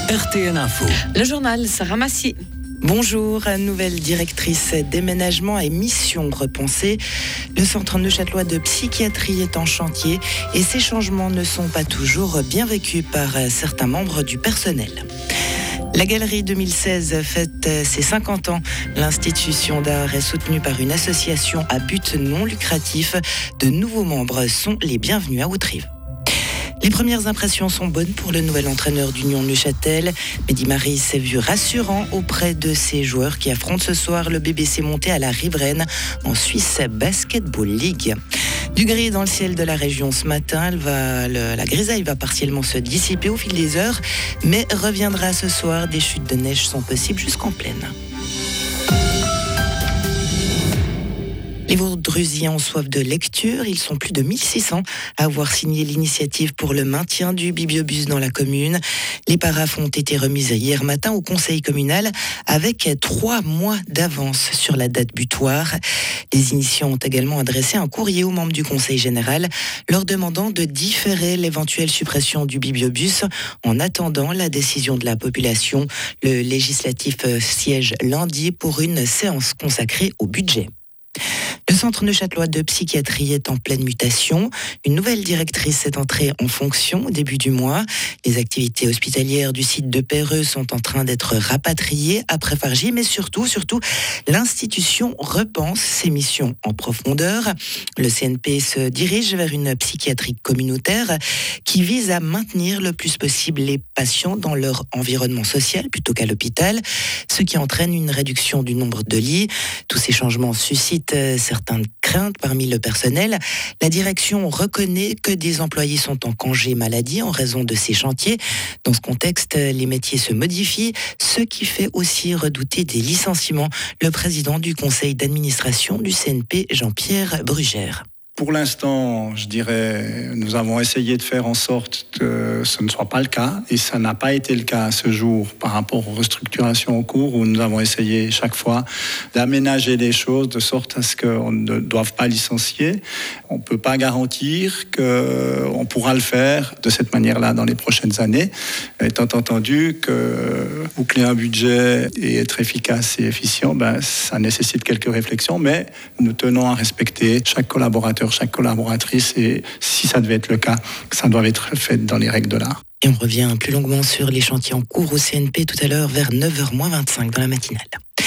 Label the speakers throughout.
Speaker 1: RTN Info.
Speaker 2: Le journal Sarah Massy.
Speaker 3: Bonjour, nouvelle directrice déménagement et mission repensée. Le centre neuchâtelois de psychiatrie est en chantier et ces changements ne sont pas toujours bien vécus par certains membres du personnel. La Galerie 2016 fête ses 50 ans. L'institution d'art est soutenue par une association à but non lucratif. De nouveaux membres sont les bienvenus à Hauterive. Les premières impressions sont bonnes pour le nouvel entraîneur d'Union Neuchâtel. Mehdi Maris s'est vu rassurant auprès de ses joueurs qui affrontent ce soir le BBC monté à la riveraine en Swiss Basketball League. Du gris dans le ciel de la région ce matin, la grisaille va partiellement se dissiper au fil des heures, mais reviendra ce soir. Des chutes de neige sont possibles jusqu'en plaine. Les Vaudrusiens ont soif de lecture. Ils sont plus de 1600 à avoir signé l'initiative pour le maintien du bibliobus dans la commune. Les paraphes ont été remises hier matin au conseil communal avec 3 mois d'avance sur la date butoir. Les initiants ont également adressé un courrier aux membres du conseil général leur demandant de différer l'éventuelle suppression du bibliobus en attendant la décision de la population. Le législatif siège lundi pour une séance consacrée au budget. Le centre neuchâtelois de psychiatrie est en pleine mutation. Une nouvelle directrice est entrée en fonction au début du mois. Les activités hospitalières du site de Perreux sont en train d'être rapatriées après Fargy, mais surtout, l'institution repense ses missions en profondeur. Le CNP se dirige vers une psychiatrie communautaire qui vise à maintenir le plus possible les patients dans leur environnement social plutôt qu'à l'hôpital, ce qui entraîne une réduction du nombre de lits. Tous ces changements suscitent certaines craintes parmi le personnel. La direction reconnaît que des employés sont en congé maladie en raison de ces chantiers. Dans ce contexte, les métiers se modifient, ce qui fait aussi redouter des licenciements. Le président du conseil d'administration du CNP, Jean-Pierre Brugère.
Speaker 4: Pour l'instant, je dirais, nous avons essayé de faire en sorte que ce ne soit pas le cas, et ça n'a pas été le cas à ce jour par rapport aux restructurations en cours, où nous avons essayé chaque fois d'aménager les choses de sorte à ce qu'on ne doive pas licencier. On ne peut pas garantir qu'on pourra le faire de cette manière-là dans les prochaines années, étant entendu que boucler un budget et être efficace et efficient, ça nécessite quelques réflexions, mais nous tenons à respecter chaque collaborateur, chaque collaboratrice, et si ça devait être le cas, ça doit être fait dans les règles de l'art.
Speaker 3: Et on revient plus longuement sur les chantiers en cours au CNP tout à l'heure vers 9h-25 dans la matinale.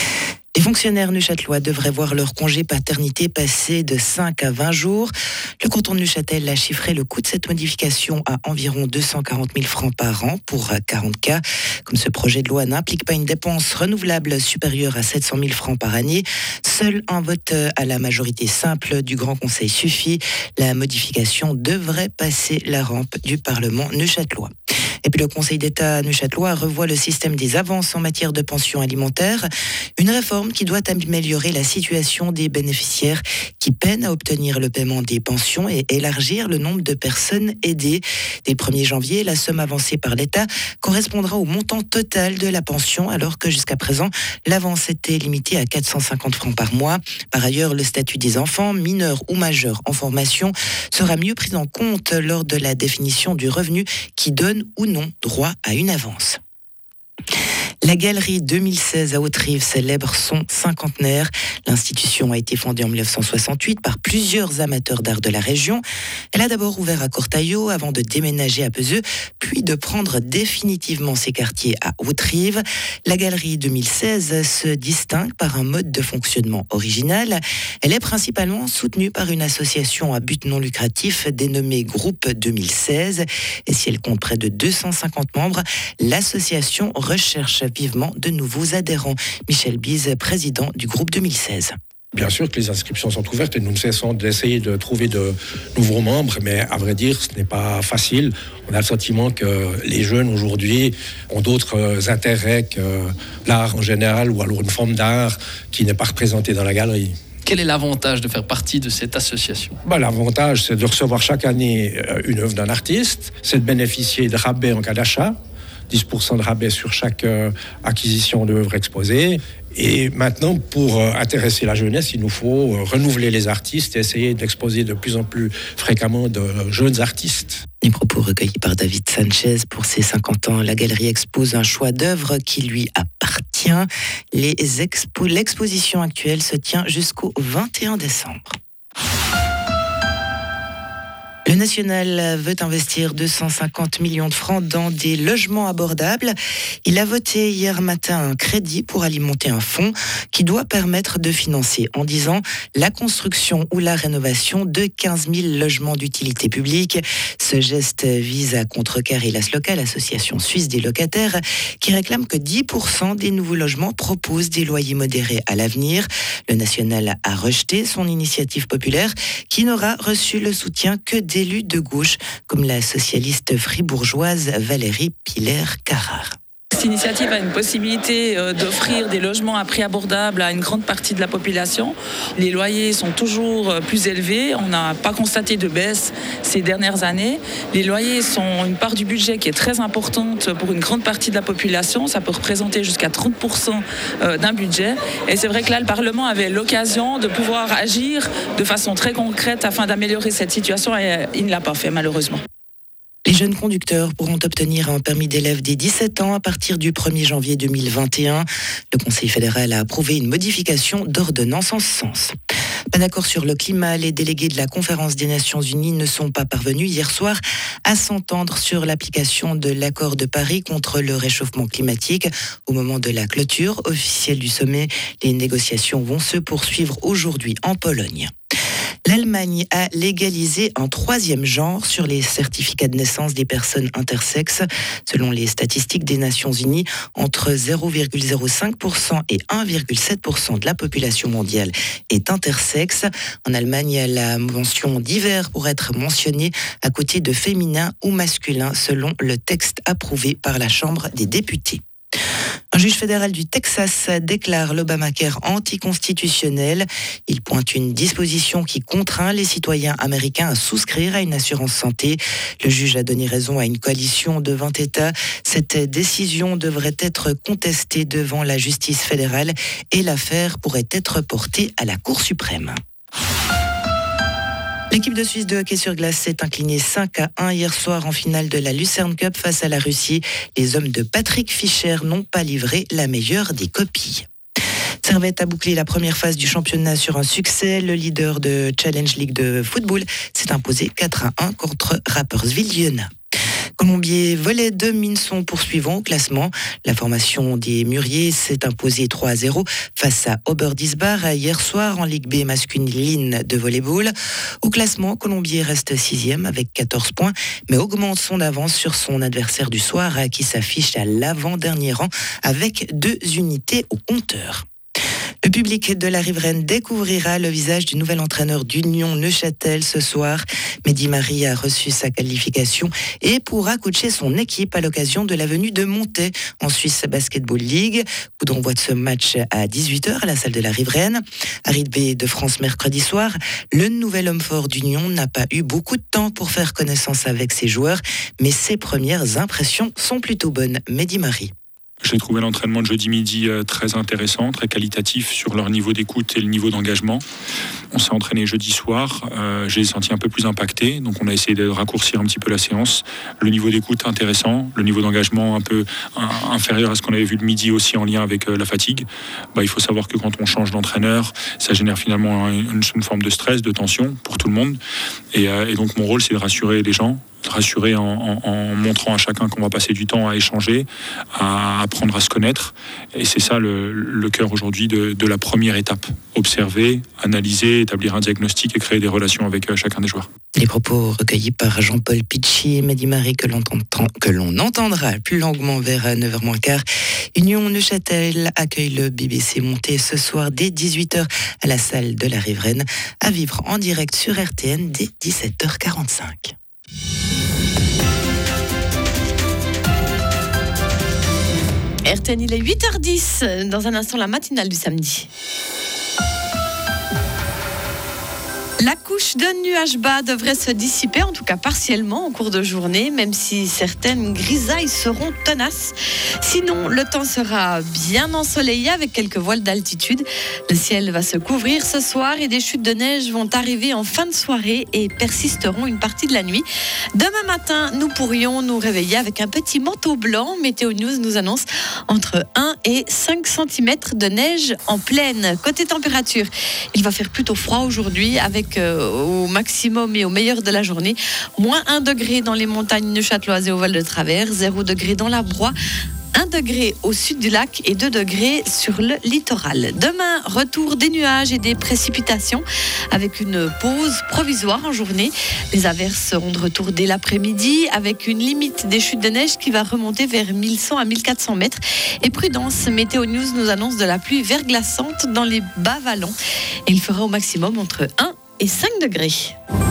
Speaker 3: Les fonctionnaires neuchâtelois devraient voir leur congé paternité passer de 5 à 20 jours. Le canton de Neuchâtel a chiffré le coût de cette modification à environ 240 000 francs par an pour 40 cas. Comme ce projet de loi n'implique pas une dépense renouvelable supérieure à 700 000 francs par année, seul un vote à la majorité simple du Grand Conseil suffit. La modification devrait passer la rampe du Parlement neuchâtelois. Et puis le Conseil d'État neuchâtelois revoit le système des avances en matière de pension alimentaire. Une réforme qui doit améliorer la situation des bénéficiaires qui peinent à obtenir le paiement des pensions et élargir le nombre de personnes aidées. Dès le 1er janvier, la somme avancée par l'État correspondra au montant total de la pension, alors que jusqu'à présent, l'avance était limitée à 450 francs par mois. Par ailleurs, le statut des enfants, mineurs ou majeurs en formation, sera mieux pris en compte lors de la définition du revenu qui donne ou non droit à une avance. La Galerie 2016 à Hauterive célèbre son cinquantenaire. L'institution a été fondée en 1968 par plusieurs amateurs d'art de la région. Elle a d'abord ouvert à Cortaillot avant de déménager à Peseux, puis de prendre définitivement ses quartiers à Hauterive. La Galerie 2016 se distingue par un mode de fonctionnement original. Elle est principalement soutenue par une association à but non lucratif dénommée Groupe 2016. Et si elle compte près de 250 membres, l'association recherche vivement de nouveaux adhérents. Michel Bise, président du groupe 2016.
Speaker 5: Bien sûr que les inscriptions sont ouvertes et nous ne cessons d'essayer de trouver de nouveaux membres, mais à vrai dire, ce n'est pas facile. On a le sentiment que les jeunes aujourd'hui ont d'autres intérêts que l'art en général ou alors une forme d'art qui n'est pas représentée dans la galerie.
Speaker 6: Quel est l'avantage de faire partie de cette association ?
Speaker 5: L'avantage, c'est de recevoir chaque année une œuvre d'un artiste, c'est de bénéficier de rabais en cas d'achat. 10% de rabais sur chaque acquisition d'œuvres exposées. Et maintenant, pour intéresser la jeunesse, il nous faut renouveler les artistes et essayer d'exposer de plus en plus fréquemment de jeunes artistes.
Speaker 3: Les propos recueillis par David Sanchez. Pour ses 50 ans, la galerie expose un choix d'œuvres qui lui appartient. L'exposition actuelle se tient jusqu'au 21 décembre. Le National veut investir 250 millions de francs dans des logements abordables. Il a voté hier matin un crédit pour alimenter un fonds qui doit permettre de financer en 10 ans la construction ou la rénovation de 15 000 logements d'utilité publique. Ce geste vise à contrecarrer l'ASLOCA, l'association suisse des locataires, qui réclame que 10% des nouveaux logements proposent des loyers modérés à l'avenir. Le National a rejeté son initiative populaire qui n'aura reçu le soutien que d'élus de gauche, comme la socialiste fribourgeoise Valérie Piller-Carrard.
Speaker 1: Cette initiative a une possibilité d'offrir des logements à prix abordable à une grande partie de la population. Les loyers sont toujours plus élevés. On n'a pas constaté de baisse ces dernières années. Les loyers sont une part du budget qui est très importante pour une grande partie de la population. Ça peut représenter jusqu'à 30% d'un budget. Et c'est vrai que là, le Parlement avait l'occasion de pouvoir agir de façon très concrète afin d'améliorer cette situation et il ne l'a pas fait malheureusement.
Speaker 3: Les jeunes conducteurs pourront obtenir un permis d'élève dès 17 ans à partir du 1er janvier 2021. Le Conseil fédéral a approuvé une modification d'ordonnance en ce sens. Pas d'accord sur le climat, les délégués de la Conférence des Nations Unies ne sont pas parvenus hier soir à s'entendre sur l'application de l'accord de Paris contre le réchauffement climatique. Au moment de la clôture officielle du sommet, les négociations vont se poursuivre aujourd'hui en Pologne. L'Allemagne a légalisé un 3e genre sur les certificats de naissance des personnes intersexes. Selon les statistiques des Nations Unies, entre 0,05% et 1,7% de la population mondiale est intersexe. En Allemagne, la mention divers pourrait être mentionnée à côté de féminin ou masculin selon le texte approuvé par la Chambre des députés. Un juge fédéral du Texas déclare l'Obamacare anticonstitutionnel. Il pointe une disposition qui contraint les citoyens américains à souscrire à une assurance santé. Le juge a donné raison à une coalition de 20 États. Cette décision devrait être contestée devant la justice fédérale et l'affaire pourrait être portée à la Cour suprême. L'équipe de Suisse de hockey sur glace s'est inclinée 5-1 hier soir en finale de la Lucerne Cup face à la Russie. Les hommes de Patrick Fischer n'ont pas livré la meilleure des copies. Servette a bouclé la première phase du championnat sur un succès. Le leader de Challenge League de football s'est imposé 4-1 contre Rapperswil-Jena. Colombier volet de Minson poursuivant au classement. La formation des Muriers s'est imposée 3-0 face à Oberdisbach hier soir en Ligue B masculine de volleyball. Au classement, Colombier reste 6e avec 14 points, mais augmente son avance sur son adversaire du soir qui s'affiche à l'avant-dernier rang avec 2 unités au compteur. Le public de la riveraine découvrira le visage du nouvel entraîneur d'Union Neuchâtel ce soir. Mehdi Mari a reçu sa qualification et pourra coacher son équipe à l'occasion de la venue de Montet en Swiss Basketball League. Coup d'envoi de ce match à 18h à la salle de la riveraine. Arrivé de France mercredi soir, le nouvel homme fort d'Union n'a pas eu beaucoup de temps pour faire connaissance avec ses joueurs, mais ses premières impressions sont plutôt bonnes. Mehdi Mari.
Speaker 7: J'ai trouvé l'entraînement de jeudi midi très intéressant, très qualitatif sur leur niveau d'écoute et le niveau d'engagement. On s'est entraîné jeudi soir, j'ai senti un peu plus impacté, donc on a essayé de raccourcir un petit peu la séance. Le niveau d'écoute intéressant, le niveau d'engagement un peu inférieur à ce qu'on avait vu le midi aussi en lien avec la fatigue. Il faut savoir que quand on change d'entraîneur, ça génère finalement une forme de stress, de tension pour tout le monde. Et donc mon rôle, c'est de rassurer les gens, rassurer en montrant à chacun qu'on va passer du temps à échanger, à apprendre à se connaître. Et c'est ça le cœur aujourd'hui de la première étape. Observer, analyser, établir un diagnostic et créer des relations avec chacun des joueurs.
Speaker 3: Les propos recueillis par Jean-Paul Pichy et Mehdi Mari que l'on entendra plus longuement vers 9h15. Union Neuchâtel accueille le BBC Monté ce soir dès 18h à la salle de la Riveraine, à vivre en direct sur RTN dès 17h45.
Speaker 2: RTN, il est 8h10. Dans un instant, la matinale du samedi. La couche de nuages bas devrait se dissiper, en tout cas partiellement, en cours de journée, même si certaines grisailles seront tenaces. Sinon, le temps sera bien ensoleillé avec quelques voiles d'altitude. Le ciel va se couvrir ce soir et des chutes de neige vont arriver en fin de soirée et persisteront une partie de la nuit. Demain matin, nous pourrions nous réveiller avec un petit manteau blanc. Météo News nous annonce entre 1 et 5 cm de neige en plaine. Côté température, il va faire plutôt froid aujourd'hui avec au maximum et au meilleur de la journée, moins 1 degré dans les montagnes neuchâteloises et au Val de Travers, 0 degré dans la Broye, 1 degré au sud du lac et 2 degrés sur le littoral. Demain, retour des nuages et des précipitations avec une pause provisoire en journée. Les averses seront de retour dès l'après-midi avec une limite des chutes de neige qui va remonter vers 1100 à 1400 mètres. Et prudence, Météo News nous annonce de la pluie verglaçante dans les bas vallons. Et il fera au maximum entre 1 et 5 degrés.